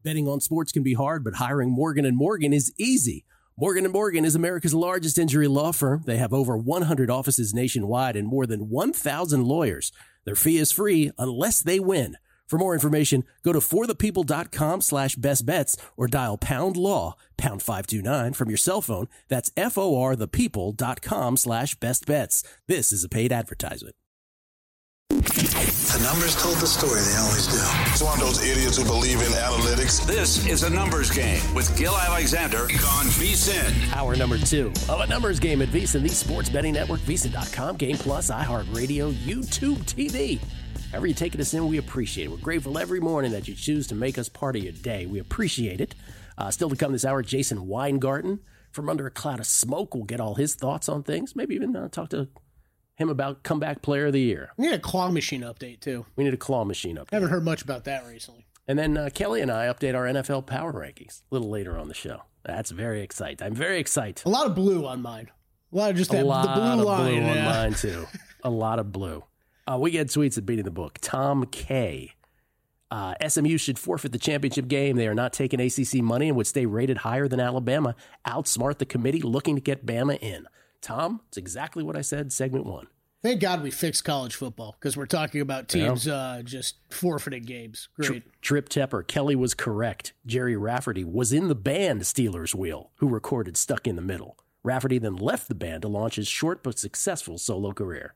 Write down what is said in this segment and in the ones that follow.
Betting on sports can be hard, but hiring Morgan & Morgan is easy. Morgan & Morgan is America's largest injury law firm. They have over 100 offices nationwide and more than 1,000 lawyers. Their fee is free unless they win. For more information, go to forthepeople.com/bestbets or dial pound law, pound 529 from your cell phone. That's forthepeople.com/bestbets. This is a paid advertisement. The numbers told the story, they always do. It's one of those idiots who believe in analytics. This is A Numbers Game with Gil Alexander on VSiN. Hour number 2 of A Numbers Game at VSiN, the sports betting network, VSiN.com, Game Plus, iHeartRadio, YouTube TV. However you take us in, we appreciate it. We're grateful every morning that you choose to make us part of your day. We appreciate it. Still to come this hour, Jason Weingarten from Under a Cloud of Smoke. We'll get all his thoughts on things. Maybe even talk to him about comeback player of the year. We need a claw machine update, too. We need a claw machine update. Haven't heard much about that recently. And then Kelly and I update our NFL power rankings a little later on the show. That's very exciting. I'm very excited. A lot of blue on mine. A lot of just the blue line. Blue on mine, too. A lot of blue. We get tweets at Beating the Book. Tom K. SMU should forfeit the championship game. They are not taking ACC money and would stay rated higher than Alabama. Outsmart the committee looking to get Bama in. Tom, it's exactly what I said, segment 1. Thank God we fixed college football because we're talking about teams just forfeiting games. Great. Trip Tepper, Kelly was correct. Jerry Rafferty was in the band Steelers Wheel, who recorded Stuck in the Middle. Rafferty then left the band to launch his short but successful solo career.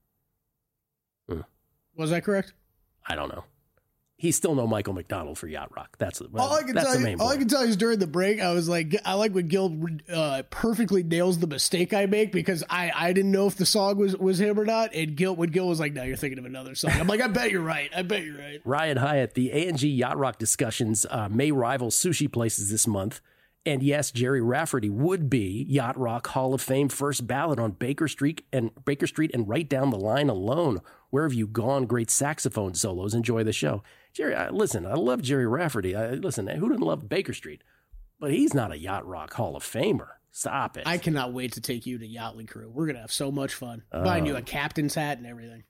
Was that correct? I don't know. He's still no Michael McDonald for Yacht Rock. That's all I can tell you. All I can tell you is during the break, I was like, I like when Gil perfectly nails the mistake I make because I didn't know if the song was him or not, and when Gil was like, "No, you're thinking of another song." I'm like, I bet you're right. Ryan Hyatt, the A&G Yacht Rock discussions may rival sushi places this month, and yes, Jerry Rafferty would be Yacht Rock Hall of Fame first ballot on Baker Street and right down the line alone. Where have you gone? Great saxophone solos. Enjoy the show. Jerry, listen, I love Jerry Rafferty. Listen, who doesn't love Baker Street? But he's not a Yacht Rock Hall of Famer. Stop it. I cannot wait to take you to Yachtly Crew. We're going to have so much fun. Buying you a captain's hat and everything.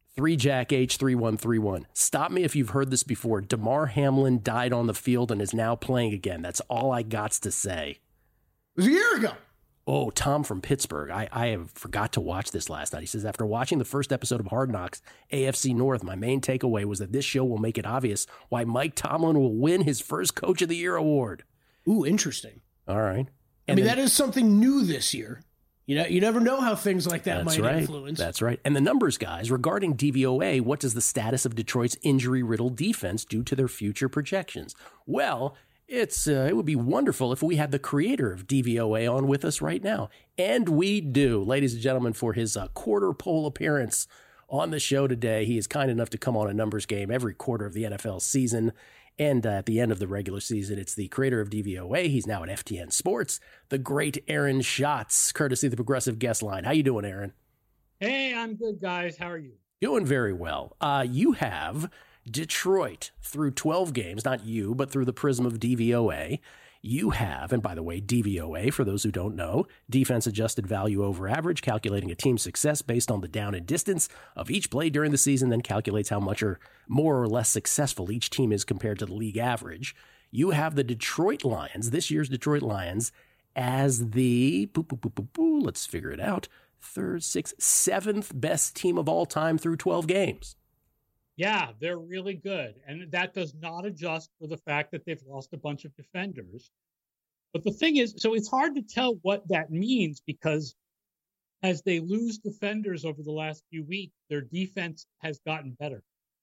3Jack H3131. Stop me if you've heard this before. Damar Hamlin died on the field and is now playing again. That's all I got to say. It was a year ago. Oh, Tom from Pittsburgh. I have forgot to watch this last night. He says, after watching the first episode of Hard Knocks, AFC North, my main takeaway was that this show will make it obvious why Mike Tomlin will win his first Coach of the Year award. Ooh, interesting. All right. That is something new this year. You never know how things like that might influence. That's right. And the numbers, guys, regarding DVOA, what does the status of Detroit's injury-riddled defense do to their future projections? Well, it would be wonderful if we had the creator of DVOA on with us right now. And we do. Ladies and gentlemen, for his quarter pole appearance on the show today, he is kind enough to come on A Numbers Game every quarter of the NFL season. And at the end of the regular season, it's the creator of DVOA. He's now at FTN Sports, the great Aaron Schatz, courtesy of the Progressive Guest Line. How you doing, Aaron? Hey, I'm good, guys. How are you? Doing very well. You have Detroit through 12 games, not you, but through the prism of DVOA. You have, and by the way, DVOA, for those who don't know, defense adjusted value over average, calculating a team's success based on the down and distance of each play during the season, then calculates how much or more or less successful each team is compared to the league average. You have the Detroit Lions, this year's Detroit Lions, as the, let's figure it out, third, sixth, seventh best team of all time through 12 games. Yeah, they're really good. And that does not adjust for the fact that they've lost a bunch of defenders. But the thing is, so it's hard to tell what that means because as they lose defenders over the last few weeks, their defense has gotten better.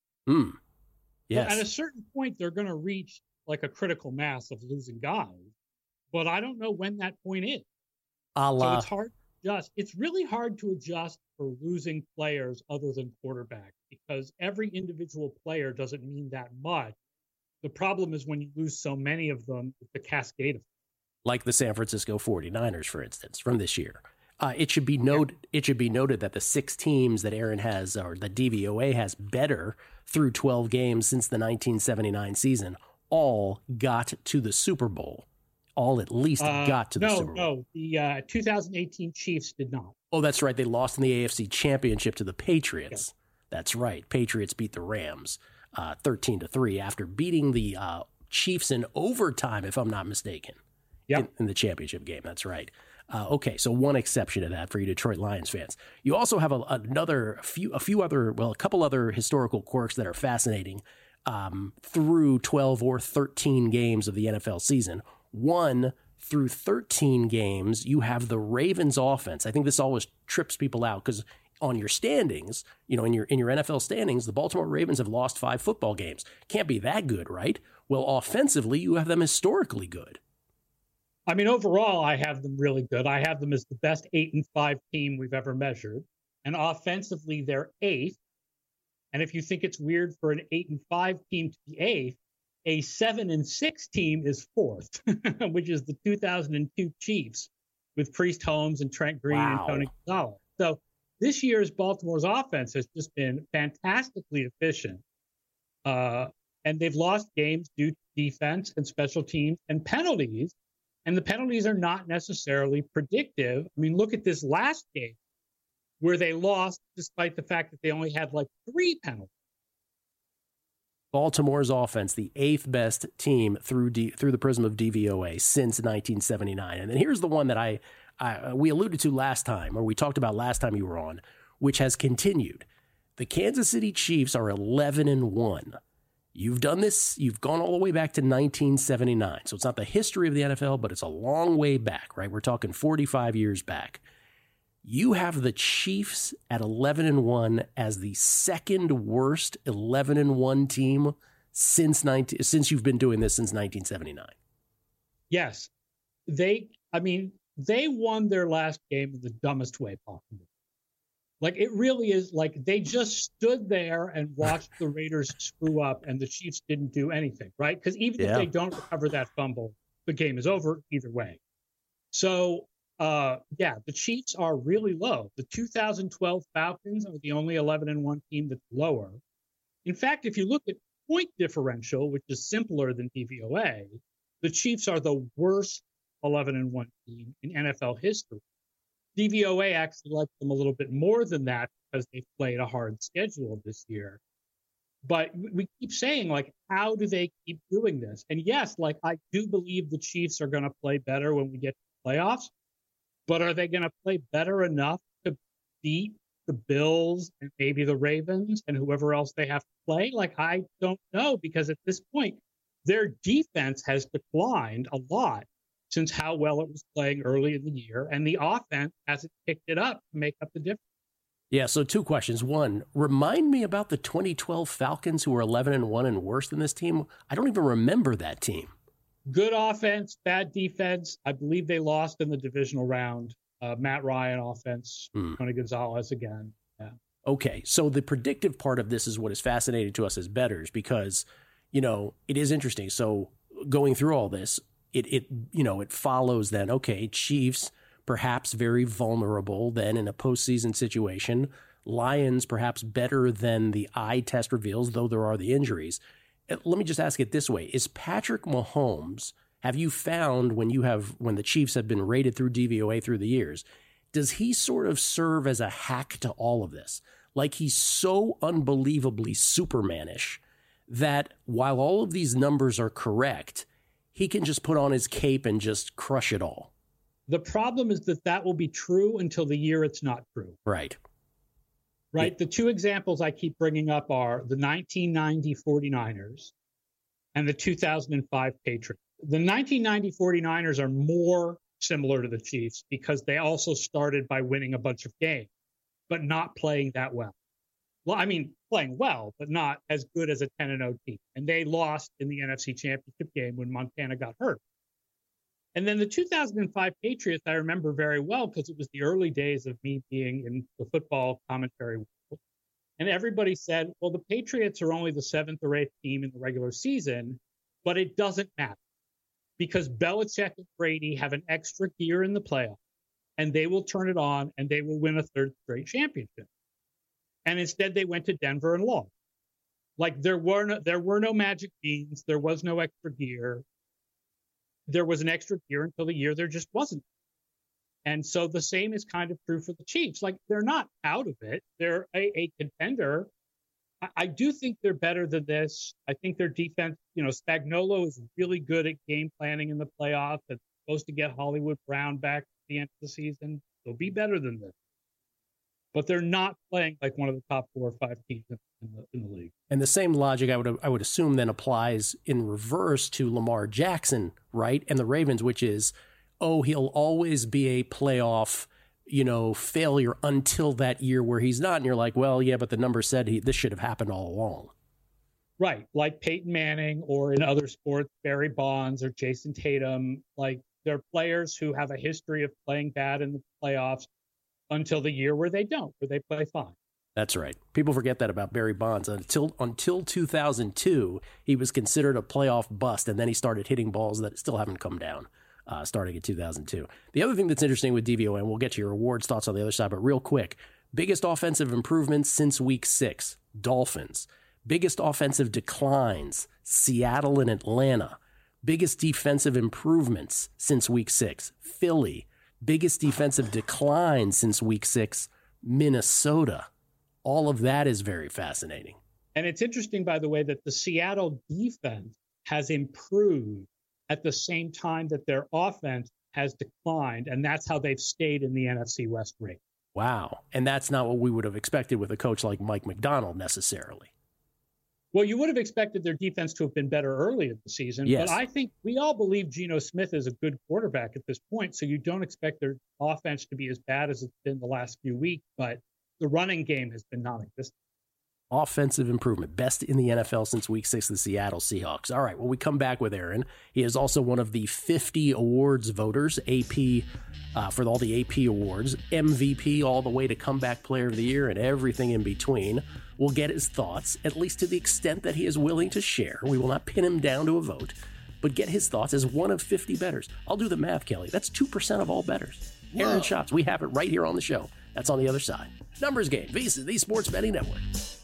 Yes. But at a certain point, they're going to reach like a critical mass of losing guys. But I don't know when that point is. So it's hard to adjust. It's really hard to adjust for losing players other than quarterback because every individual player doesn't mean that much. The problem is when you lose so many of them, it's the cascade of them. Like the San Francisco 49ers, for instance, from this year. It should be noted that the 6 teams that Aaron has, or the DVOA has better through 12 games since the 1979 season, all got to the Super Bowl. All at least got to the Super Bowl. No, the 2018 Chiefs did not. Oh, that's right. They lost in the AFC Championship to the Patriots. Okay. That's right. Patriots beat the Rams 13-3 after beating the Chiefs in overtime, if I'm not mistaken. Yep. In the championship game. That's right. Okay, so one exception to that for you Detroit Lions fans. You also have a couple other historical quirks that are fascinating through 12 or 13 games of the NFL season. One, through 13 games, you have the Ravens offense. I think this always trips people out because on your standings, in your NFL standings, the Baltimore Ravens have lost 5 football games. Can't be that good, right? Well, offensively, you have them historically good. I mean, overall, I have them really good. I have them as the best 8-5 team we've ever measured. And offensively, they're 8th. And if you think it's weird for an 8-5 team to be 8th, a 7-6 team is 4th, which is the 2002 Chiefs with Priest Holmes and Trent Green and Tony Gonzalez. So this year's Baltimore's offense has just been fantastically efficient. And they've lost games due to defense and special teams and penalties. And the penalties are not necessarily predictive. I mean, look at this last game where they lost despite the fact that they only had like 3 penalties. Baltimore's offense, the 8th best team through the prism of DVOA since 1979. And then here's the one that we alluded to last time, or we talked about last time you were on, which has continued. The Kansas City Chiefs are 11-1. You've done this, you've gone all the way back to 1979. So it's not the history of the NFL, but it's a long way back, right? We're talking 45 years back. You have the Chiefs at 11-1 as the second worst 11-1 team since you've been doing this since 1979. Yes. They won their last game in the dumbest way possible. Like, it really is like they just stood there and watched the Raiders screw up and the Chiefs didn't do anything, right? Because even if they don't recover that fumble, the game is over either way. So, the Chiefs are really low. The 2012 Falcons are the only 11-1 team that's lower. In fact, if you look at point differential, which is simpler than DVOA, the Chiefs are the worst 11-1 team in NFL history. DVOA actually likes them a little bit more than that because they've played a hard schedule this year. But we keep saying, like, how do they keep doing this? And yes, like, I do believe the Chiefs are going to play better when we get to the playoffs. But are they going to play better enough to beat the Bills and maybe the Ravens and whoever else they have to play? Like, I don't know, because at this point, their defense has declined a lot since how well it was playing early in the year, and the offense hasn't picked it up to make up the difference. Yeah, so 2 questions. One, remind me about the 2012 Falcons who were 11-1 and worse than this team. I don't even remember that team. Good offense, bad defense. I believe they lost in the divisional round. Matt Ryan offense, Tony Gonzalez again. Yeah. Okay, so the predictive part of this is what is fascinating to us as bettors because, it is interesting. So going through all this, it follows then, okay, Chiefs perhaps very vulnerable then in a postseason situation. Lions perhaps better than the eye test reveals, though there are the injuries. Let me just ask it this way. Is Patrick Mahomes, have you found when the Chiefs have been rated through DVOA through the years, does he sort of serve as a hack to all of this? Like, he's so unbelievably Supermanish that while all of these numbers are correct, he can just put on his cape and just crush it all. The problem is that will be true until the year it's not true. Right. Right. Yeah. The 2 examples I keep bringing up are the 1990 49ers and the 2005 Patriots. The 1990 49ers are more similar to the Chiefs because they also started by winning a bunch of games, but not playing that well. Well, I mean, playing well, but not as good as a 10-0 team. And they lost in the NFC Championship game when Montana got hurt. And then the 2005 Patriots, I remember very well because it was the early days of me being in the football commentary world. And everybody said, well, the Patriots are only the 7th or 8th team in the regular season, but it doesn't matter because Belichick and Brady have an extra gear in the playoffs, and they will turn it on and they will win a 3rd straight championship. And instead, they went to Denver and lost. Like, there were no magic beans. There was no extra gear. There was an extra gear until the year there just wasn't. And so the same is kind of true for the Chiefs. Like, they're not out of it. They're a contender. I do think they're better than this. I think their defense, Spagnuolo is really good at game planning in the playoffs. It's supposed to get Hollywood Brown back at the end of the season. They'll be better than this. But they're not playing like one of the top 4 or 5 teams in the league. And the same logic I would assume then applies in reverse to Lamar Jackson, right? And the Ravens, which is, he'll always be a playoff, failure until that year where he's not. And you're like, well, yeah, but the numbers said this should have happened all along. Right. Like Peyton Manning, or in other sports, Barry Bonds or Jason Tatum. Like, they're players who have a history of playing bad in the playoffs until the year where they don't, where they play fine. That's right. People forget that about Barry Bonds. Until 2002, he was considered a playoff bust, and then he started hitting balls that still haven't come down, starting in 2002. The other thing that's interesting with DVOA, and we'll get to your awards thoughts on the other side, but real quick, biggest offensive improvements since week 6, Dolphins. Biggest offensive declines, Seattle and Atlanta. Biggest defensive improvements since week 6, Philly. Biggest defensive declines since week 6, Minnesota. All of that is very fascinating. And it's interesting, by the way, that the Seattle defense has improved at the same time that their offense has declined, and that's how they've stayed in the NFC West race. Wow. And that's not what we would have expected with a coach like Mike Macdonald necessarily. Well, you would have expected their defense to have been better early in the season, yes. But I think we all believe Geno Smith is a good quarterback at this point, so you don't expect their offense to be as bad as it's been the last few weeks, but the running game has been non-existent. Offensive improvement, best in the NFL since week 6, the Seattle Seahawks. All right, well, we come back with Aaron. He is also one of the 50 awards voters, AP, for all the AP awards, MVP all the way to comeback player of the year and everything in between. We'll get his thoughts, at least to the extent that he is willing to share. We will not pin him down to a vote, but get his thoughts as one of 50 bettors. I'll do the math, Kelly. That's 2% of all bettors. Aaron Schatz, we have it right here on the show. That's on the other side. Numbers Game, Visa, the Sports Betting Network.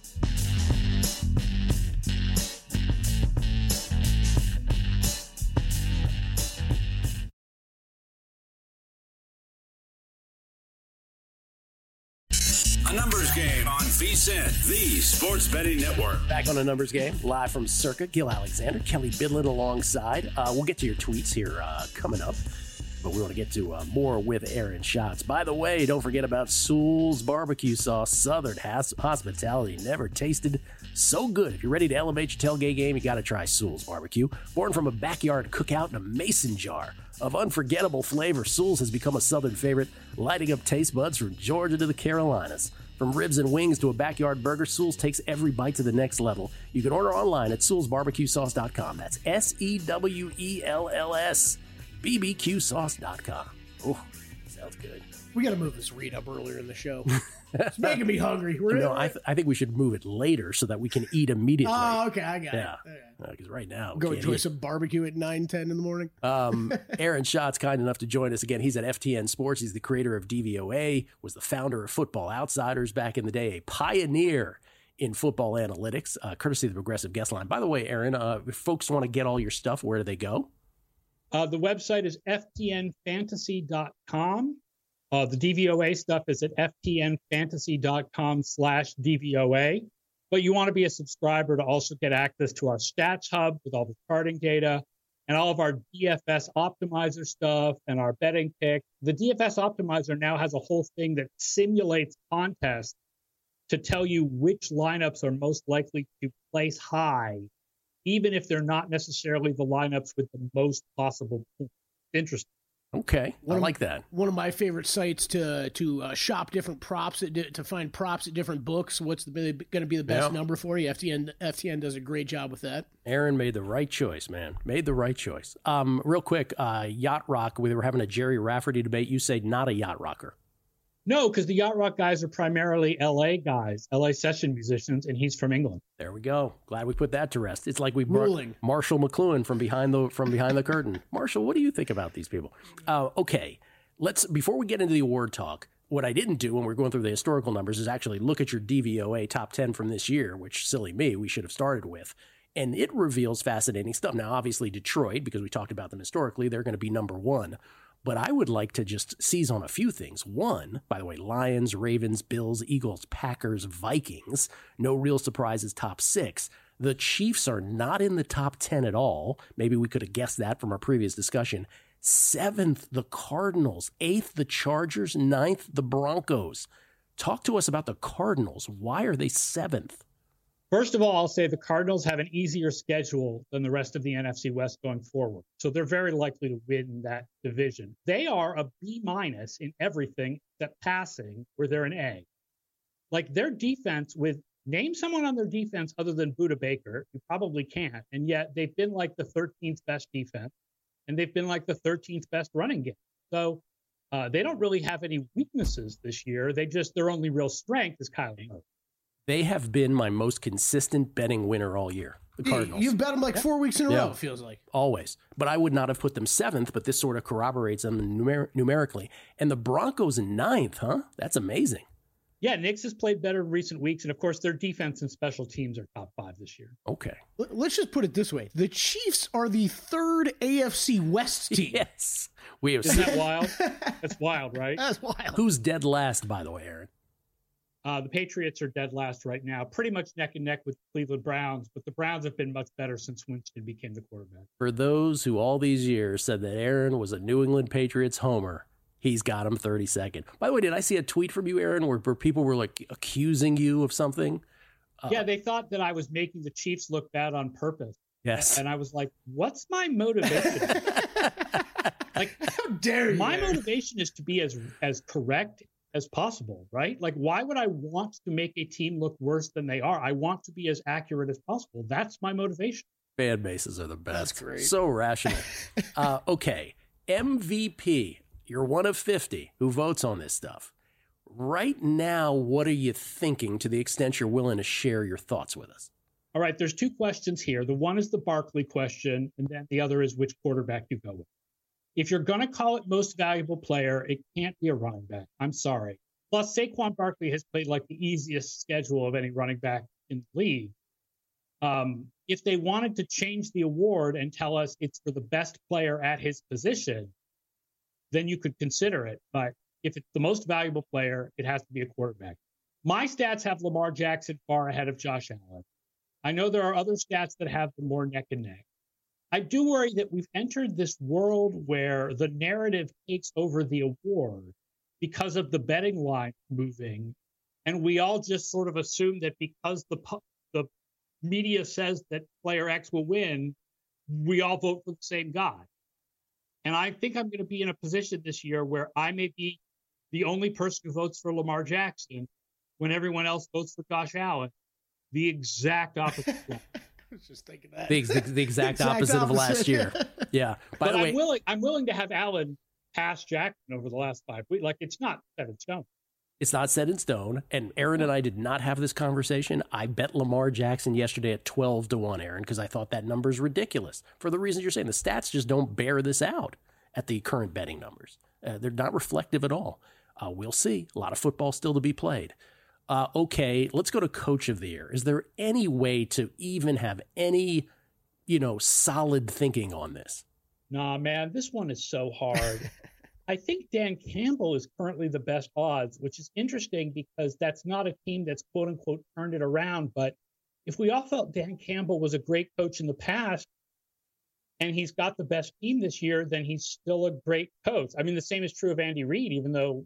A Numbers Game on VSiN, the Sports Betting Network. Back on A Numbers Game, live from Circa, Gil Alexander, Kelly Bidlin alongside. We'll get to your tweets here coming up, but we want to get to more with Aaron Schatz. By the way, don't forget about Sewell's Barbecue Sauce. Southern hospitality never tasted so good. If you're ready to elevate your tailgate game, you got to try Sewell's Barbecue. Born from a backyard cookout in a mason jar of unforgettable flavor, Sewell's has become a Southern favorite, lighting up taste buds from Georgia to the Carolinas. From ribs and wings to a backyard burger, Sewell's takes every bite to the next level. You can order online at SewellsBarbecueSauce.com. That's SEWELLS, BBQSauce.com. Oh, sounds good. We got to move this read up earlier in the show. It's making me hungry. I think we should move it later so that we can eat immediately. Oh, okay. I got it. Because right now, go enjoy some barbecue at 9-10 in the morning. Aaron Schatz, kind enough to join us again. He's at FTN Sports. He's the creator of DVOA, was the founder of Football Outsiders back in the day, a pioneer in football analytics, courtesy of the Progressive Guest Line. By the way, Aaron, if folks want to get all your stuff, where do they go? The website is ftnfantasy.com. The DVOA stuff is at ftnfantasy.com/DVOA. But you want to be a subscriber to also get access to our stats hub with all the charting data and all of our DFS optimizer stuff and our betting pick. The DFS optimizer now has a whole thing that simulates contests to tell you which lineups are most likely to place high, even if they're not necessarily the lineups with the most possible points. Interesting. Okay, I like that. One of my favorite sites to shop different props, to find props at different books. What's going to be the best number for you? FTN does a great job with that. Aaron made the right choice, man. Made the right choice. Real quick, Yacht Rock, we were having a Jerry Rafferty debate. You say not a yacht rocker. No, because the Yacht Rock guys are primarily L.A. guys, L.A. session musicians, and he's from England. There we go. Glad we put that to rest. It's like we brought Marshall McLuhan from behind the curtain. Marshall, what do you think about these people? Okay, before we get into the award talk, what I didn't do when we're going through the historical numbers is actually look at your DVOA top 10 from this year, which, silly me, we should have started with. And it reveals fascinating stuff. Now, obviously, Detroit, because we talked about them historically, they're going to be number one. But I would like to just seize on a few things. One, by the way, Lions, Ravens, Bills, Eagles, Packers, Vikings. No real surprises, top 6. The Chiefs are not in the top 10 at all. Maybe we could have guessed that from our previous discussion. 7th, the Cardinals. 8th, the Chargers. 9th, the Broncos. Talk to us about the Cardinals. Why are they 7th? First of all, I'll say the Cardinals have an easier schedule than the rest of the NFC West going forward. So they're very likely to win that division. They are a B- in everything except passing, where they're an A. Like their defense name someone on their defense other than Budda Baker. You probably can't. And yet they've been like the 13th best defense, and they've been like the 13th best running game. So they don't really have any weaknesses this year. Their only real strength is Kyler Murray. They have been my most consistent betting winner all year, the Cardinals. You've bet them like 4 weeks in a row, it feels like. Always. But I would not have put them 7th, but this sort of corroborates them numerically. And the Broncos in 9th, huh? That's amazing. Yeah, Knicks has played better in recent weeks. And, of course, their defense and special teams are top 5 this year. Okay. Let's just put it this way. The Chiefs are the 3rd AFC West team. Yes. Isn't that wild? That's wild, right? That's wild. Who's dead last, by the way, Aaron? The Patriots are dead last right now, pretty much neck and neck with the Cleveland Browns, but the Browns have been much better since Winston became the quarterback. For those who all these years said that Aaron was a New England Patriots homer, he's got him 32nd. By the way, did I see a tweet from you, Aaron, where people were like accusing you of something? Yeah, they thought that I was making the Chiefs look bad on purpose. Yes. And I was like, what's my motivation? Like, how dare you? My motivation is to be as correct as possible, right? Like, why would I want to make a team look worse than they are? I want to be as accurate as possible. That's my motivation. Fan bases are the best. That's great. So rational. Okay. MVP. You're one of 50 who votes on this stuff. Right now, what are you thinking, to the extent you're willing to share your thoughts with us? All right, there's 2 questions here. The one is the Barkley question, and then the other is which quarterback you go with. If you're going to call it most valuable player, it can't be a running back. I'm sorry. Plus, Saquon Barkley has played like the easiest schedule of any running back in the league. If they wanted to change the award and tell us it's for the best player at his position, then you could consider it. But if it's the most valuable player, it has to be a quarterback. My stats have Lamar Jackson far ahead of Josh Allen. I know there are other stats that have them more neck and neck. I do worry that we've entered this world where the narrative takes over the award because of the betting line moving. And we all just sort of assume that because the media says that player X will win, we all vote for the same guy. And I think I'm going to be in a position this year where I may be the only person who votes for Lamar Jackson when everyone else votes for Josh Allen. The exact opposite. I was just thinking that. The exact opposite of last year. Yeah. By the way, I'm willing to have Allen pass Jackson over the last 5 weeks. Like, it's not set in stone. It's not set in stone. And Aaron and I did not have this conversation. I bet Lamar Jackson yesterday at 12-1, Aaron, because I thought that number is ridiculous. For the reasons you're saying, the stats just don't bear this out at the current betting numbers. They're not reflective at all. We'll see. A lot of football still to be played. Okay, let's go to Coach of the Year. Is there any way to even have any, solid thinking on this? Nah, man, this one is so hard. I think Dan Campbell is currently the best odds, which is interesting because that's not a team that's quote unquote turned it around. But if we all felt Dan Campbell was a great coach in the past and he's got the best team this year, then he's still a great coach. I mean, the same is true of Andy Reid, even though,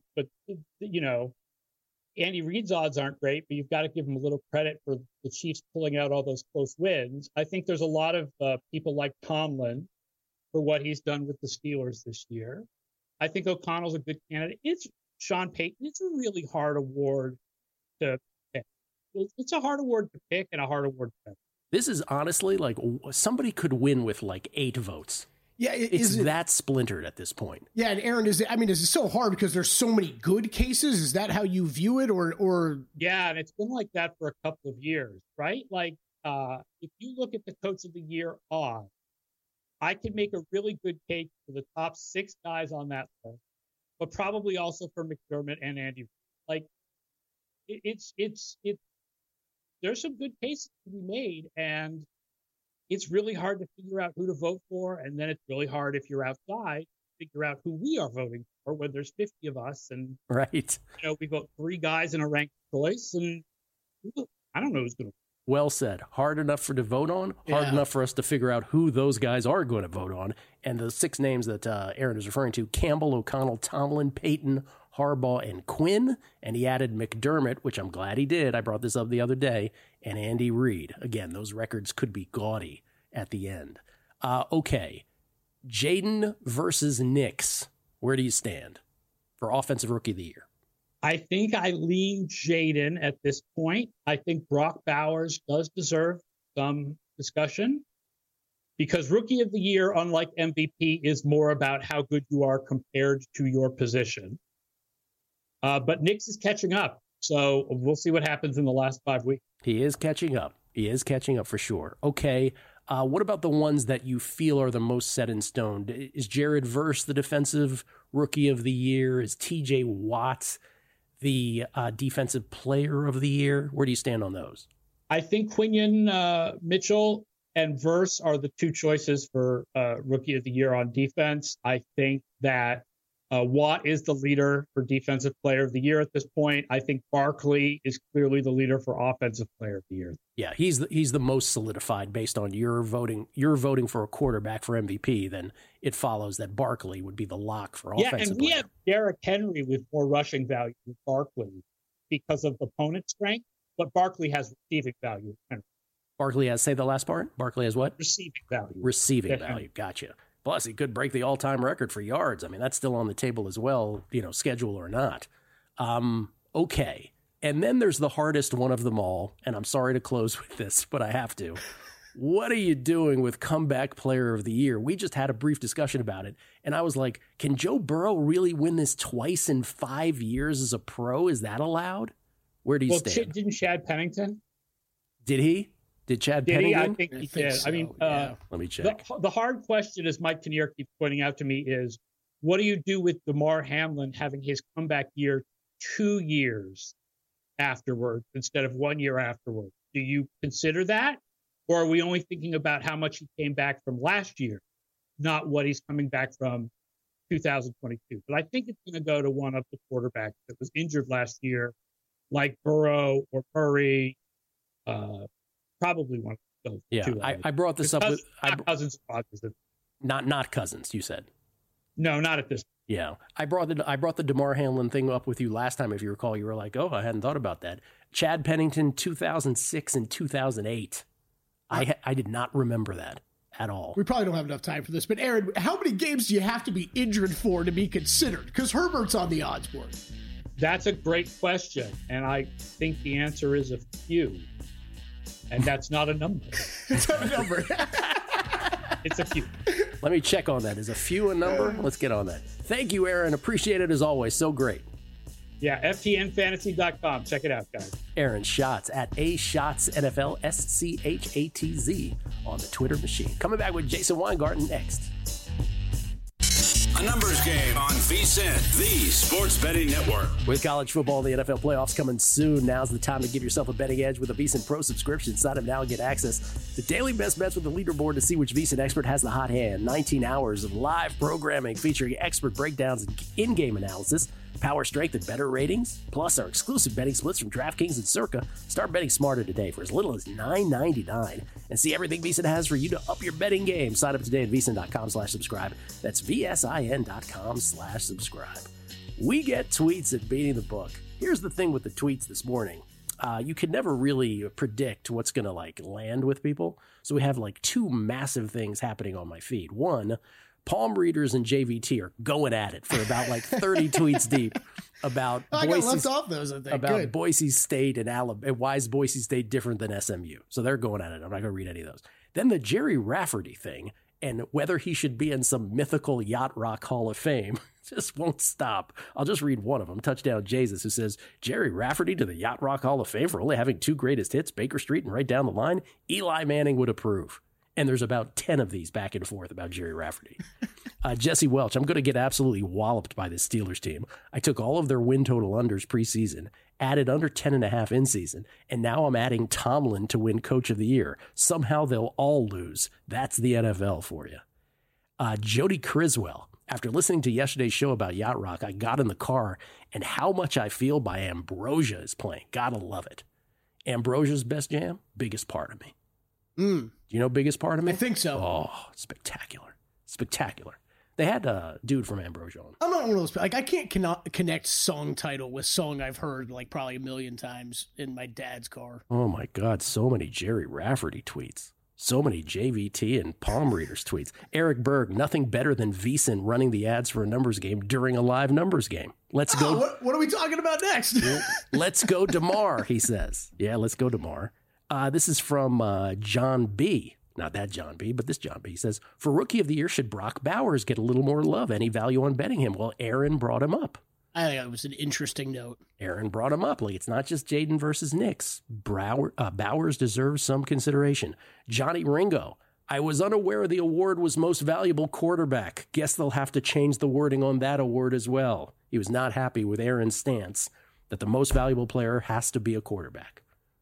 Andy Reid's odds aren't great, but you've got to give him a little credit for the Chiefs pulling out all those close wins. I think there's a lot of people like Tomlin for what he's done with the Steelers this year. I think O'Connell's a good candidate. It's Sean Payton. It's a really hard award to pick. It's a hard award to pick and a hard award to pick. This is honestly like somebody could win with like 8 votes. Yeah, it's that splintered at this point. Yeah, and Aaron, is it so hard because there's so many good cases? Is that how you view it, or? Yeah, and it's been like that for a couple of years, right? Like, if you look at the Coach of the Year odds, I can make a really good case for the top 6 guys on that list, but probably also for McDermott and Andy. Like, it's there's some good cases to be made, and it's really hard to figure out who to vote for, and then it's really hard if you're outside figure out who we are voting for when there's 50 of us. And, right. We vote 3 guys in a ranked choice. And I don't know who's going to. Well said. Hard enough to vote on, hard enough for us to figure out who those guys are going to vote on. And the 6 names that Aaron is referring to, Campbell, O'Connell, Tomlin, Payton, Harbaugh, and Quinn. And he added McDermott, which I'm glad he did. I brought this up the other day. And Andy Reid. Again, those records could be gaudy at the end. Okay. Jaden versus Nix. Where do you stand for Offensive Rookie of the Year? I think I lean Jaden at this point. I think Brock Bowers does deserve some discussion because Rookie of the Year, unlike MVP, is more about how good you are compared to your position. But Nix is catching up. So we'll see what happens in the last 5 weeks. He is catching up. He is catching up for sure. Okay. What about the ones that you feel are the most set in stone? Is Jared Verse the Defensive Rookie of the Year? Is TJ Watt the Defensive Player of the Year? Where do you stand on those? I think Quinion Mitchell and Verse are the 2 choices for Rookie of the Year on defense. I think that Watt is the leader for Defensive Player of the Year at this point. I think Barkley is clearly the leader for Offensive Player of the Year. Yeah, he's the most solidified based on your voting. You're voting for a quarterback for MVP, then it follows that Barkley would be the lock for Offensive Player. Yeah, and we have Derrick Henry with more rushing value than Barkley because of opponent strength, but Barkley has receiving value. Barkley has, say the last part? Barkley has what? Receiving value. Receiving value, gotcha. Plus, he could break the all-time record for yards. I mean, that's still on the table as well, schedule or not. Okay. And then there's the hardest one of them all, and I'm sorry to close with this, but I have to. What are you doing with Comeback Player of the Year? We just had a brief discussion about it, and I was like, can Joe Burrow really win this twice in 5 years as a pro? Is that allowed? Where do you stand? Didn't Chad Pennington? Did he? Did Chad Pennington? I think he did. So, let me check. The hard question, as Mike Kinnear keeps pointing out to me, is what do you do with Damar Hamlin having his comeback year 2 years afterwards instead of 1 year afterwards? Do you consider that? Or are we only thinking about how much he came back from last year, not what he's coming back from 2022? But I think it's going to go to one of the quarterbacks that was injured last year, like Burrow or Murray, probably one of those. Yeah, two. I brought this up with Cousins. Not Cousins. You said no, not at this point. Yeah, I brought the Damar Hamlin thing up with you last time. If you recall, you were like, "Oh, I hadn't thought about that." Chad Pennington, 2006 and 2008. I did not remember that at all. We probably don't have enough time for this, but Aaron, how many games do you have to be injured for to be considered? Because Herbert's on the odds board. That's a great question, and I think the answer is a few. And that's not a number. It's not a number. It's a few. Let me check on that. Is a few a number? Let's get on that. Thank you, Aaron. Appreciate it as always. So great. Yeah, FTNFantasy.com. Check it out, guys. Aaron Schatz at ASchotzNFL, SCHATZ on the Twitter machine. Coming back with Jason Weingarten next. A numbers game on VSiN, the Sports Betting Network. With college football and the NFL playoffs coming soon, now's the time to give yourself a betting edge with a VSiN Pro subscription. Sign up now and get access to daily best bets with the leaderboard to see which VSiN expert has the hot hand. 19 hours of live programming featuring expert breakdowns and in-game analysis, power strength and better ratings, plus our exclusive betting splits from DraftKings and Circa. Start betting smarter today for as little as $9.99 and see everything VSiN has for you to up your betting game. Sign up today at VSiN.com/subscribe. That's VSIN.com/subscribe. We get tweets at Beating the Book. Here's the thing with the tweets this morning. You can never really predict what's going to land with people. So we have 2 massive things happening on my feed. One, Palm Readers and JVT are going at it for about 30 tweets deep about I got left off those, I think. About Good. Boise State and Alabama. Why is Boise State different than SMU? So they're going at it. I'm not going to read any of those. Then the Jerry Rafferty thing and whether he should be in some mythical Yacht Rock Hall of Fame just won't stop. I'll just read one of them. Touchdown Jesus, who says, Jerry Rafferty to the Yacht Rock Hall of Fame for only having 2 greatest hits, Baker Street and Right Down the Line. Eli Manning would approve. And there's about 10 of these back and forth about Jerry Rafferty. Jesse Welch, I'm going to get absolutely walloped by this Steelers team. I took all of their win total unders preseason, added under 10.5 in season, and now I'm adding Tomlin to win Coach of the Year. Somehow they'll all lose. That's the NFL for you. Jody Criswell, After listening to yesterday's show about Yacht Rock, I got in the car, and How Much I Feel by Ambrosia is playing. Gotta love it. Ambrosia's best jam, Biggest Part of Me. Do you know Biggest Part of Me? I think so. Oh, spectacular. Spectacular. They had a dude from Ambrosia on. I'm not one of those, like, I can't connect song title with song I've heard, like, probably a million times in my dad's car. Oh, my God. So many Jerry Rafferty tweets. So many JVT and palm readers tweets. Eric Berg, nothing better than VSiN running the ads for a numbers game during a live numbers game. Let's go. What are we talking about next? Let's go DeMar, he says. Yeah, let's go DeMar. This is from John B. Not that John B., but this John B. He says, for Rookie of the Year, should Brock Bowers get a little more love? Any value on betting him? Well, Aaron brought him up. I think that was an interesting note. Aaron brought him up. Like, it's not just Jaden versus Knicks. Bowers deserves some consideration. Johnny Ringo, I was unaware the award was most valuable quarterback. Guess they'll have to change the wording on that award as well. He was not happy with Aaron's stance that the most valuable player has to be a quarterback.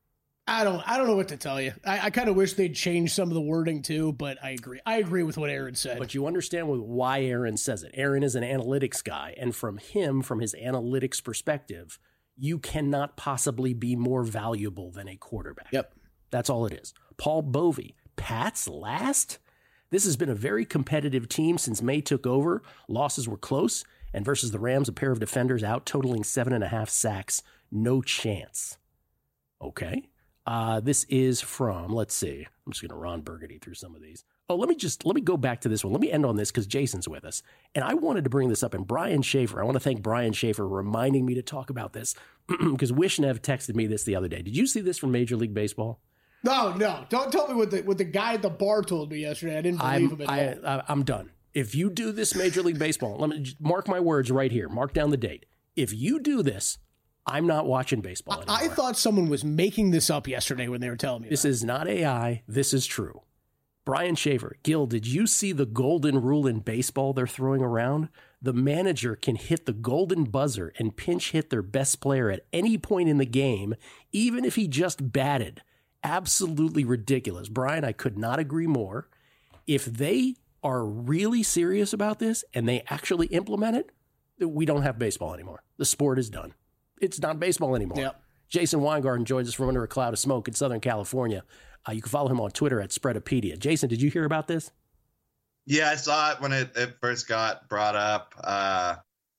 I don't know what to tell you. I kind of wish they'd change some of the wording too, but I agree. I agree with what Aaron said. But you understand why Aaron says it. Aaron is an analytics guy, and from his analytics perspective, you cannot possibly be more valuable than a quarterback. Yep. That's all it is. Paul Bovey, Pats last? This has been a very competitive team since May took over. Losses were close, and versus the Rams, a pair of defenders out totaling 7.5 sacks. No chance. Okay. This is from, let's see, I'm just going to Ron Burgundy through some of these. Oh, let me go back to this one. Let me end on this because Jason's with us. And I wanted to bring this up. And Brian Schaefer, I want to thank Brian Schaefer for reminding me to talk about this because Wishnev texted me this the other day. Did you see this from Major League Baseball? No. Don't tell me what the guy at the bar told me yesterday. I didn't believe him at all. I'm done. If you do this Major League Baseball, let me mark my words right here. Mark down the date. If you do this, I'm not watching baseball anymore. I thought someone was making this up yesterday when they were telling me this is not AI. This is true. Brian Schaefer, Gil, did you see the golden rule in baseball they're throwing around? The manager can hit the golden buzzer and pinch hit their best player at any point in the game, even if he just batted. Absolutely ridiculous. Brian, I could not agree more. If they are really serious about this and they actually implement it, we don't have baseball anymore. The sport is done. It's not baseball anymore. Yep. Jason Weingarten joins us from under a cloud of smoke in Southern California. You can follow him on Twitter at Spreadopedia. Jason, did you hear about this? Yeah, I saw it when it first got brought up. I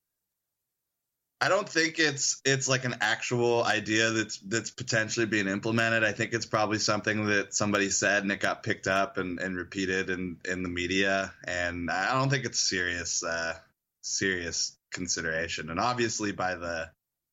don't think it's like an actual idea that's potentially being implemented. I think it's probably something that somebody said and it got picked up and repeated in the media. And I don't think it's serious consideration. And obviously by the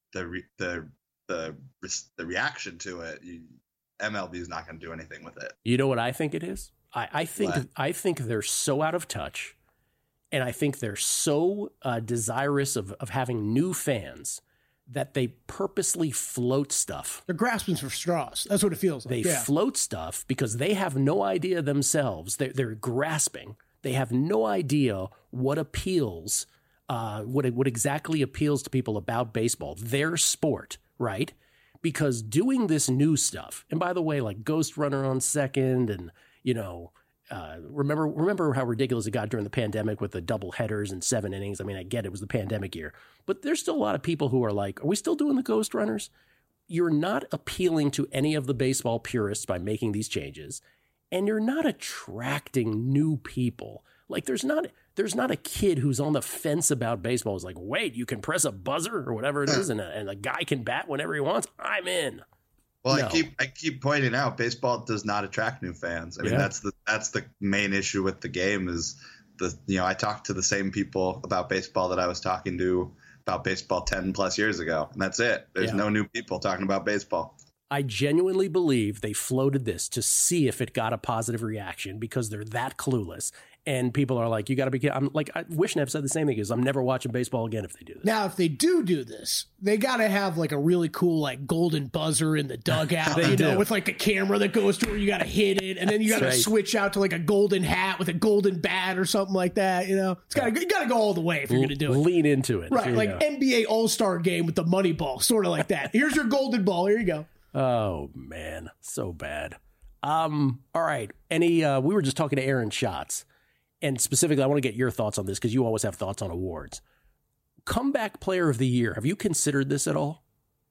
reaction to it, MLB is not going to do anything with it. You know what I think it is? I think they're so out of touch, and I think they're so desirous of having new fans that they purposely float stuff. They're grasping for straws. That's what it feels like. They float stuff because they have no idea themselves. They're grasping. They have no idea what appeals. What exactly appeals to people about baseball, their sport, right? Because doing this new stuff, and by the way, like Ghost Runner on second, and remember how ridiculous it got during the pandemic with the double headers and 7 innings. I mean, I get it was the pandemic year, but there's still a lot of people who are like, are we still doing the Ghost Runners? You're not appealing to any of the baseball purists by making these changes, and you're not attracting new people. Like there's not a kid who's on the fence about baseball who's like, wait, you can press a buzzer or whatever it is, and a guy can bat whenever he wants. I'm in. Well, no. I keep pointing out baseball does not attract new fans. I mean, that's the main issue with the game is I talked to the same people about baseball that I was talking to about baseball 10 plus years ago, and that's it. There's no new people talking about baseball. I genuinely believe they floated this to see if it got a positive reaction because they're that clueless. And people are like, you got to be, I'm like, Wishnev said the same thing, is I'm never watching baseball again if they do this. Now, if they do this, they got to have like a really cool, like golden buzzer in the dugout, with like a camera that goes to where you got to hit it. And then you got to switch out to like a golden hat with a golden bat or something like that. You got to go all the way if you're going to do it. Lean into it. Right. Like NBA All-Star game with the money ball, sort of like that. Here's your golden ball. Here you go. Oh man. So bad. All right. We were just talking to Aaron Schatz. and specifically, I want to get your thoughts on this because you always have thoughts on awards. Comeback Player of the Year. Have you considered this at all?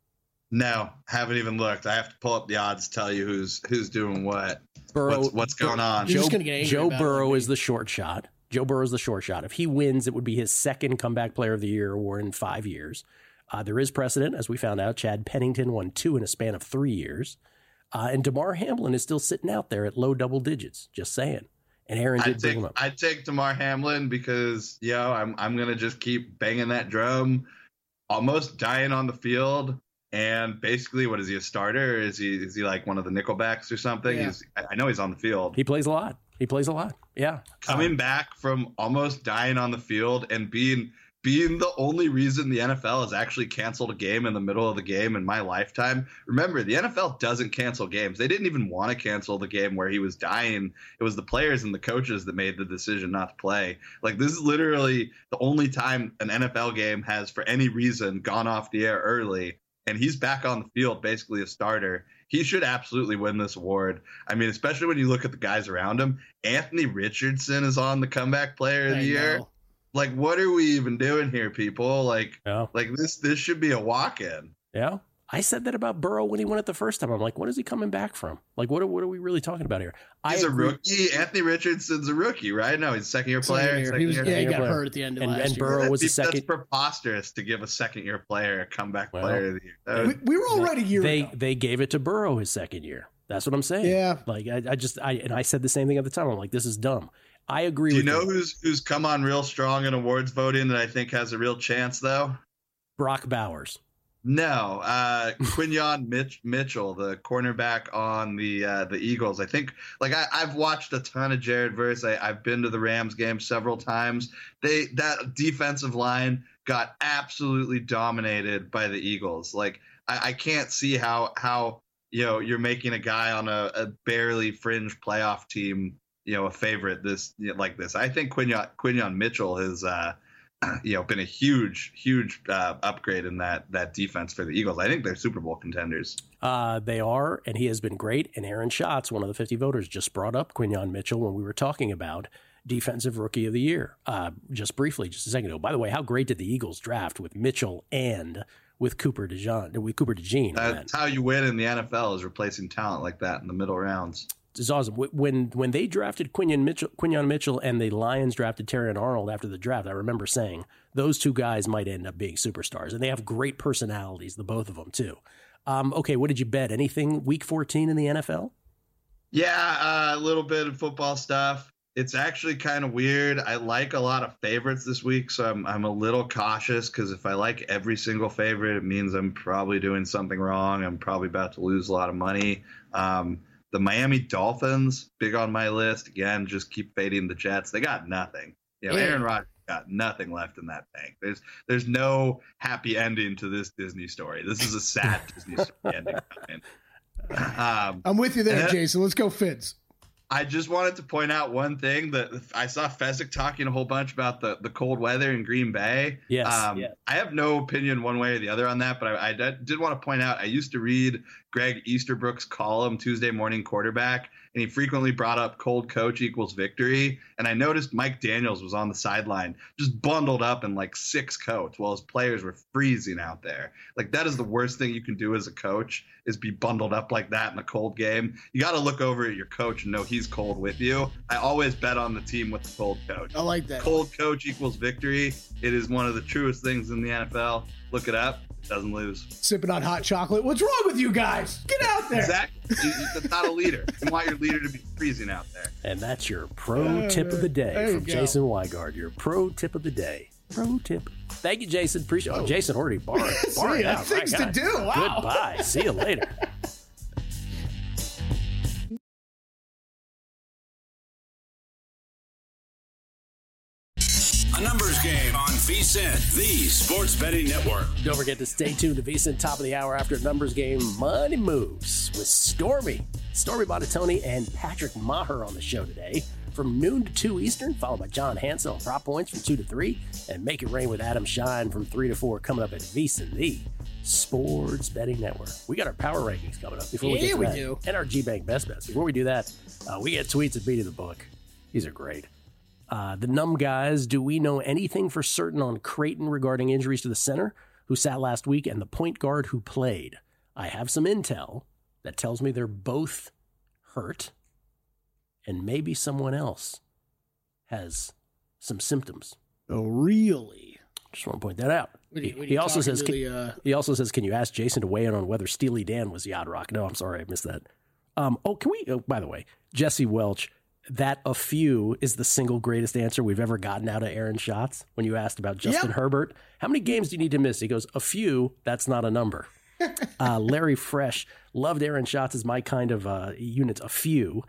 No, haven't even looked. I have to pull up the odds to tell you who's doing what. Burrow, what's going on? Joe Burrow is the short shot. Joe Burrow is the short shot. If he wins, it would be his second Comeback Player of the Year award in 5 years. There is precedent, as we found out. Chad Pennington won 2 in a span of 3 years. And Damar Hamlin is still sitting out there at low double digits. Just saying. And Aaron did bring him up. I'd take Damar Hamlin because, I'm going to just keep banging that drum, almost dying on the field. And basically, what is he, a starter? Is he like one of the nickelbacks or something? Yeah. I know he's on the field. He plays a lot. Yeah. Coming back from almost dying on the field and being the only reason the NFL has actually canceled a game in the middle of the game in my lifetime. Remember, the NFL doesn't cancel games. They didn't even want to cancel the game where he was dying. It was the players and the coaches that made the decision not to play. Like, this is literally the only time an NFL game has, for any reason, gone off the air early. And he's back on the field, basically a starter. He should absolutely win this award. I mean, especially when you look at the guys around him. Anthony Richardson is on the Comeback Player of the Year. Like, what are we even doing here, people? Like this should be a walk-in. Yeah. I said that about Burrow when he won it the first time. I'm like, when is he coming back from? Like, what are we really talking about here? He's a rookie. Anthony Richardson's a rookie, right? No, he's a second-year player. He got hurt at the end of last year. And Burrow was a second. That's preposterous to give a second-year player a Comeback Player of the Year. We were all right a year ago. They gave it to Burrow his second year. That's what I'm saying. Yeah. Like, I said the same thing at the time. I'm like, this is dumb. I agree with you. Do you know who's come on real strong in awards voting that I think has a real chance, though? Brock Bowers. No, Quinyon Mitchell, the cornerback on the Eagles. I think, like, I've watched a ton of Jared Verse. I've been to the Rams game several times. That defensive line got absolutely dominated by the Eagles. Like, I can't see how you're making a guy on a barely fringe playoff team a favorite like this. I think Quinyon Mitchell has been a huge upgrade in that defense for the Eagles. I think they're Super Bowl contenders. They are, and he has been great. And Aaron Schatz, one of the 50 voters, just brought up Quinyon Mitchell when we were talking about Defensive Rookie of the Year just briefly, just a second ago. By the way, how great did the Eagles draft with Mitchell and with Cooper DeJean? That's how you win in the NFL, is replacing talent like that in the middle rounds. It's awesome. When they drafted Quinyon Mitchell and the Lions drafted Terrion Arnold after the draft, I remember saying those two guys might end up being superstars, and they have great personalities, the both of them too. Okay, what did you bet? Anything Week 14 in the NFL? Yeah, a little bit of football stuff. It's actually kind of weird. I like a lot of favorites this week, so I'm a little cautious because if I like every single favorite, it means I'm probably doing something wrong. I'm probably about to lose a lot of money. The Miami Dolphins, big on my list. Again, just keep fading the Jets. They got nothing. Aaron Rodgers got nothing left in that bank. There's no happy ending to this Disney story. This is a sad Disney story ending. I'm with you there, Jason. Let's go Fitz. I just wanted to point out one thing that I saw Fezzik talking a whole bunch about the cold weather in Green Bay. Yes. I have no opinion one way or the other on that, but I did want to point out I used to read Greg Easterbrook's column, Tuesday Morning Quarterback, and he frequently brought up cold coach equals victory. And I noticed Mike Daniels was on the sideline just bundled up in like 6 coats while his players were freezing out there. Like, that is the worst thing you can do as a coach, is be bundled up like that in a cold game. You got to look over at your coach and know he's cold with you. I always bet on the team with the cold coach. I like that. Cold coach equals victory. It is one of the truest things in the NFL. Look it up. Doesn't lose. Sipping on hot chocolate. What's wrong with you guys? Get out there. Exactly. That's not a leader. You want your leader to be freezing out there. And that's your pro tip of the day from Jason Weigard. Your pro tip of the day. Pro tip. Thank you, Jason. Appreciate it. Oh, Jason already barred out. Things to do. Wow. Goodbye. See you later. A numbers game on VSiN, the sports betting network. Don't forget to stay tuned to VSiN, top of the hour after numbers game. Money Moves with Stormy Bonatoni, and Patrick Maher on the show today from noon to 2 Eastern, followed by John Hansel on Prop Points from 2 to 3, and Make It Rain with Adam Shine from 3 to 4 coming up at VSiN, the sports betting network. We got our power rankings coming up before we get to that. Do. And our G-Bank best bets. Before we do that, we get tweets at Beat of the Book. These are great. The Numb Guys, do we know anything for certain on Creighton regarding injuries to the center who sat last week and the point guard who played? I have some intel that tells me they're both hurt, and maybe someone else has some symptoms. Oh, really? Just want to point that out. He also says, can you ask Jason to weigh in on whether Steely Dan was Yacht Rock? No, I'm sorry, I missed that. By the way, Jesse Welch, that a few is the single greatest answer we've ever gotten out of Aaron Schatz when you asked about Justin Herbert. How many games do you need to miss? He goes, a few, that's not a number. Larry Fresh, loved Aaron Schatz as my kind of units, a few.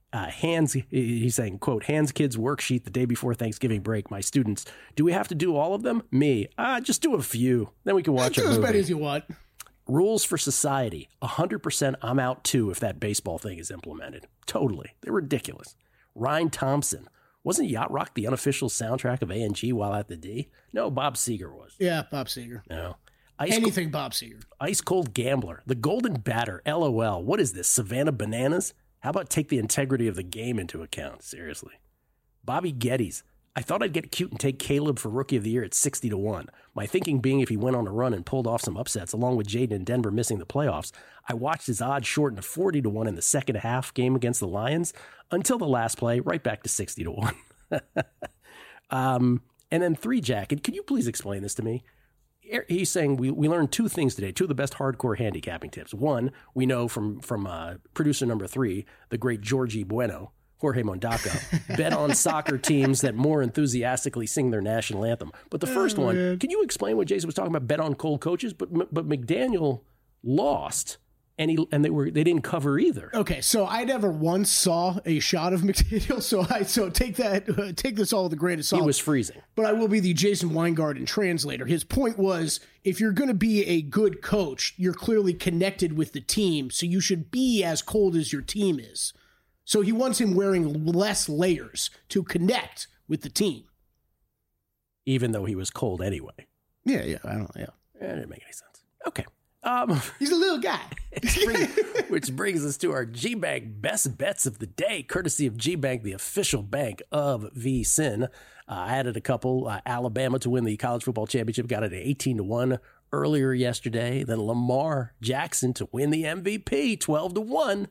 He's saying, quote, Hans Kids worksheet the day before Thanksgiving break. My students, do we have to do all of them? Me, just do a few. Then we can watch a movie. Do as many as you want. Rules for society, 100% I'm out too if that baseball thing is implemented. Totally. They're ridiculous. Ryan Thompson, wasn't Yacht Rock the unofficial soundtrack of A&G while at the D? No, Bob Seger was. Yeah, Bob Seger. No. Bob Seger. Ice Cold Gambler, the Golden Batter, LOL. What is this, Savannah Bananas? How about take the integrity of the game into account? Seriously. Bobby Geddes. I thought I'd get cute and take Caleb for Rookie of the Year at 60-1. My thinking being if he went on a run and pulled off some upsets, along with Jaden and Denver missing the playoffs, I watched his odds shorten to 40-1 in the second half game against the Lions until the last play, right back to 60-1. And then 3Jack, and can you please explain this to me? He's saying we learned two things today, two of the best hardcore handicapping tips. One, we know from producer number 3, the great Georgie Bueno, Jorge Mondaco, bet on soccer teams that more enthusiastically sing their national anthem. But the first one, can you explain what Jason was talking about? Bet on cold coaches, but McDaniel lost, and they didn't cover either. Okay, so I never once saw a shot of McDaniel, so take this all with a grain of salt. He was freezing. But I will be the Jason Weingarten translator. His point was, if you're going to be a good coach, you're clearly connected with the team, so you should be as cold as your team is. So he wants him wearing less layers to connect with the team. Even though he was cold anyway. Yeah. It didn't make any sense. Okay. He's a little guy. Which brings us to our G-Bank best bets of the day, courtesy of G-Bank, the official bank of VSiN. I added a couple. Alabama to win the college football championship, got it at 18-1 earlier yesterday. Then Lamar Jackson to win the MVP, 12-1.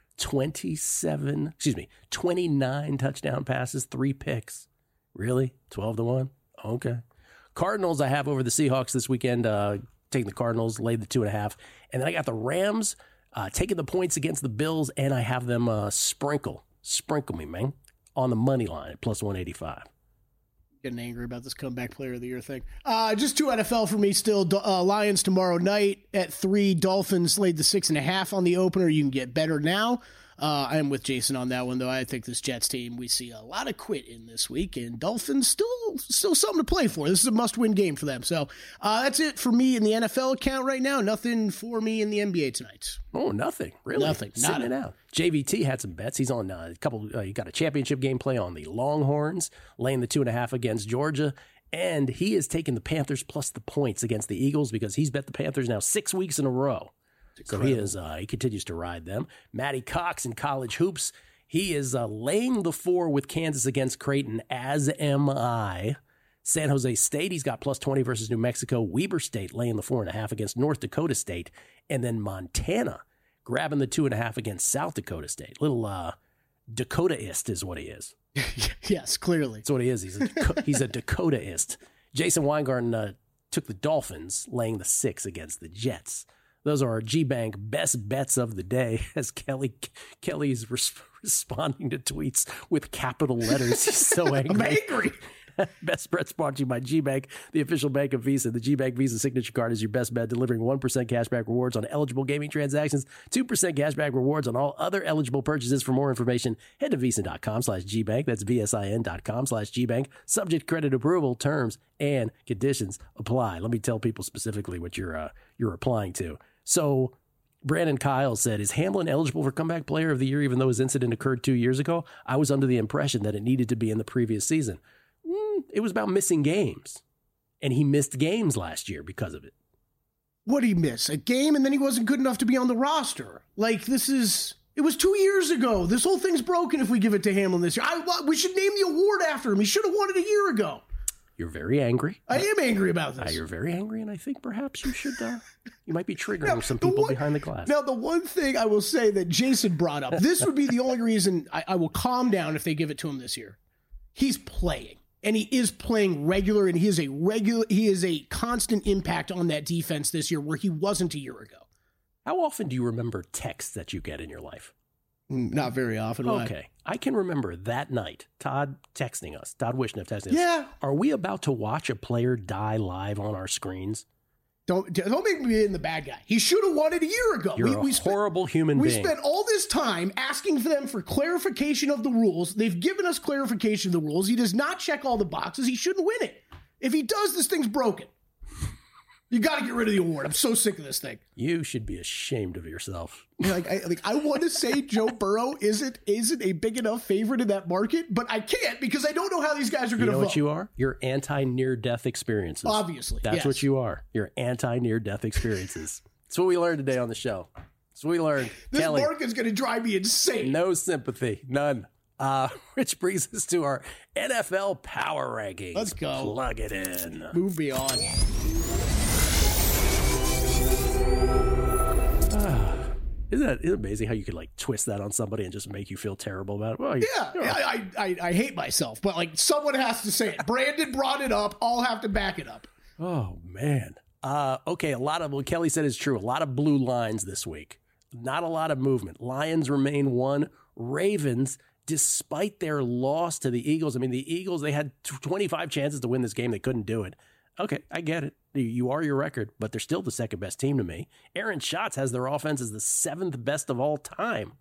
29 touchdown passes, 3 picks. Really? 12-1? Okay. Cardinals I have over the Seahawks this weekend, taking the Cardinals, laid the 2.5. And then I got the Rams taking the points against the Bills, and I have them sprinkle me, man, on the money line at plus 185. Getting angry about this comeback player of the year thing. Just 2 NFL for me still. Lions tomorrow night at 3. Dolphins laid the 6.5 on the opener. You can get better now. I am with Jason on that one, though. I think this Jets team, we see a lot of quit in this week, and Dolphins still something to play for. This is a must-win game for them. So that's it for me in the NFL account right now. Nothing for me in the NBA tonight. Oh, nothing. Really? Nothing. Sitting it out. JVT had some bets. He's on a couple. He got a championship game play on the Longhorns, laying the 2.5 against Georgia. And he is taking the Panthers plus the points against the Eagles because he's bet the Panthers now 6 weeks in a row. So he continues to ride them. Matty Cox in college hoops. He is laying the 4 with Kansas against Creighton, as am I. San Jose State, he's got plus 20 versus New Mexico. Weber State laying the 4.5 against North Dakota State. And then Montana grabbing the 2.5 against South Dakota State. Little Dakota-ist is what he is. Yes, clearly. That's what he is. He's a Dakota-ist. Jason Weingarten took the Dolphins, laying the 6 against the Jets. Those are our G-Bank best bets of the day, as Kelly's responding to tweets with capital letters. He's so angry. I'm angry. Best bets brought to you by G-Bank, the official bank of Visa. The G-Bank Visa Signature Card is your best bet, delivering 1% cashback rewards on eligible gaming transactions, 2% cashback rewards on all other eligible purchases. For more information, head to VSiN.com/Gbank. That's VSIN.com/Gbank. Subject credit approval, terms and conditions apply. Let me tell people specifically what you're applying to. So Brandon Kyle said, is Hamlin eligible for comeback player of the year even though his incident occurred 2 years ago? I was under the impression that it needed to be in the previous season. It was about missing games, and he missed games last year because of it. What did he miss? A game, and then he wasn't good enough to be on the roster. Like, this is It was 2 years ago. This whole thing's broken if we give it to Hamlin this year. We should name the award after him. He should have won it a year ago. You're very angry. I am angry about this. You're very angry, and I think perhaps you should. You might be triggering some people behind the glass. Now, the one thing I will say that Jason brought up, this would be the only reason I will calm down if they give it to him this year. He's playing, and he is playing regular, and he is a constant impact on that defense this year where he wasn't a year ago. How often do you remember texts that you get in your life? Not very often. Okay. I can remember that night, Todd texting us, Todd Wishnev texting us. Yeah. Are we about to watch a player die live on our screens? Don't make me in the bad guy. He should have won it a year ago. You're a horrible human being. We spent all this time asking for them for clarification of the rules. They've given us clarification of the rules. He does not check all the boxes. He shouldn't win it. If he does, this thing's broken. You got to get rid of the award. I'm so sick of this thing. You should be ashamed of yourself. I want to say Joe Burrow isn't a big enough favorite in that market, but I can't because I don't know how these guys are going to vote. You know what you are? You're anti-near-death experiences. Obviously. That's yes. what you are. You're anti-near-death experiences. That's what we learned today on the show. That's what we learned. This Kelly, market's going to drive me insane. No sympathy. None. Which brings us to our NFL power rankings. Let's go. Plug it in. Move me on. Isn't it amazing how you could twist that on somebody and just make you feel terrible about it? Well, I hate myself, but someone has to say it. Brandon brought it up. I'll have to back it up. Oh, man. Okay, a lot of what Kelly said is true. A lot of blue lines this week. Not a lot of movement. Lions remain 1. Ravens, despite their loss to the Eagles, the Eagles, they had 25 chances to win this game. They couldn't do it. Okay, I get it. You are your record, but they're still the second best team to me. Aaron Schatz has their offense as the 7th best of all time,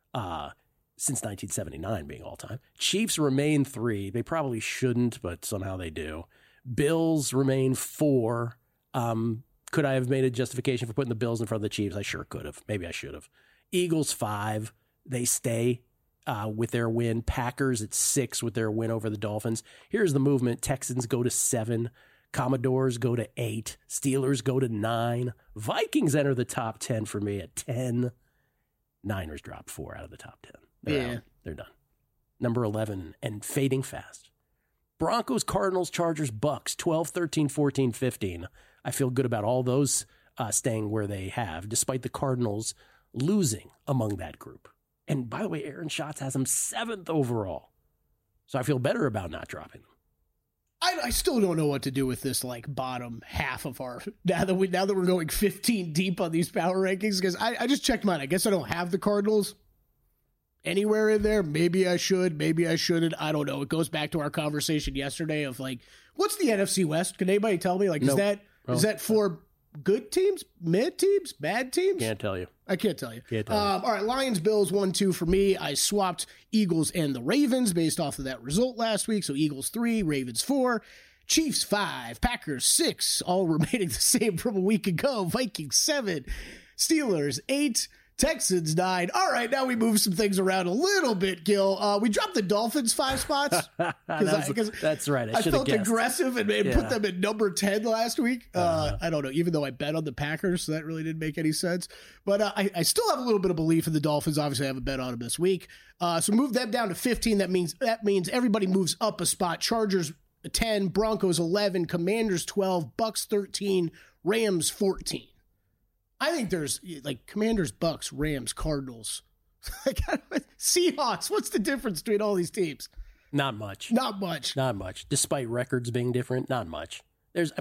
since 1979 being all time. Chiefs remain 3. They probably shouldn't, but somehow they do. Bills remain 4. Could I have made a justification for putting the Bills in front of the Chiefs? I sure could have. Maybe I should have. Eagles 5. They stay with their win. Packers at 6 with their win over the Dolphins. Here's the movement. Texans go to 7. Commodores go to 8. Steelers go to 9. Vikings enter the top 10 for me at 10. Niners drop 4 out of the top 10. They're out. They're done. Number 11 and fading fast. Broncos, Cardinals, Chargers, Bucks, 12, 13, 14, 15. I feel good about all those staying where they have, despite the Cardinals losing among that group. And by the way, Aaron Schatz has them 7th overall. So I feel better about not dropping them. I still don't know what to do with this bottom half of our now that we're going 15 deep on these power rankings, because I just checked mine. I guess I don't have the Cardinals anywhere in there. Maybe I should, maybe I shouldn't. I don't know. It goes back to our conversation yesterday of what's the NFC West? Can anybody tell me? Is that for good teams, mid teams, bad teams? Can't tell you. I can't tell you. Can't tell you. All right, Lions, Bills, 1-2 for me. I swapped Eagles and the Ravens based off of that result last week. So Eagles 3, Ravens 4, Chiefs 5, Packers 6, all remaining the same from a week ago. Vikings 7, Steelers 8, Texans 9. All right, now we move some things around a little bit, Gil. We dropped the Dolphins 5 spots. That's right. I felt aggressive and put them at number 10 last week. I don't know, even though I bet on the Packers, so that really didn't make any sense. But I still have a little bit of belief in the Dolphins. Obviously, I have a bet on them this week. So move them down to 15. That means everybody moves up a spot. Chargers 10, Broncos 11, Commanders 12, Bucks 13, Rams 14. I think there's Commanders, Bucks, Rams, Cardinals, Seahawks. What's the difference between all these teams? Not much. Not much. Not much. Despite records being different, not much. There's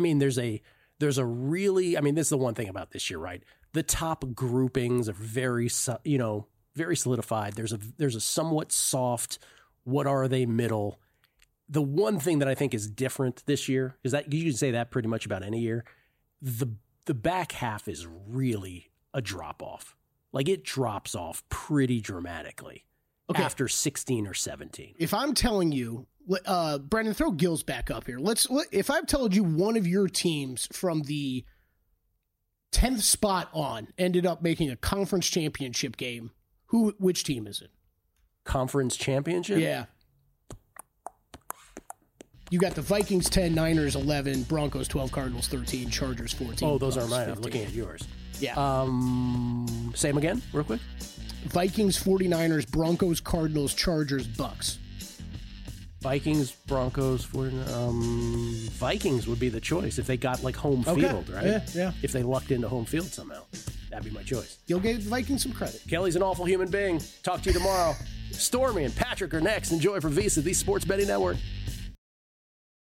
a really, this is the one thing about this year, right? The top groupings are very solidified. There's a somewhat soft, what are they middle. The one thing that I think is different this year is that you can say that pretty much about any year. The back half is really a drop-off. It drops off pretty dramatically after 16 or 17. If I'm telling you, Brandon, throw Gills back up here. If I've told you one of your teams from the 10th spot on ended up making a conference championship game, which team is it? Conference championship? Yeah. You got the Vikings 10, Niners 11, Broncos 12, Cardinals 13, Chargers 14. Oh, those are mine. 15. I'm looking at yours. Yeah. Say them again, real quick. Vikings, 49ers, Broncos, Cardinals, Chargers, Bucks. Vikings, Broncos, Vikings would be the choice if they got like home field, right? Yeah. If they lucked into home field somehow, that'd be my choice. You'll give the Vikings some credit. Kelly's an awful human being. Talk to you tomorrow. Stormy and Patrick are next. Enjoy for VSiN, the Sports Betting Network.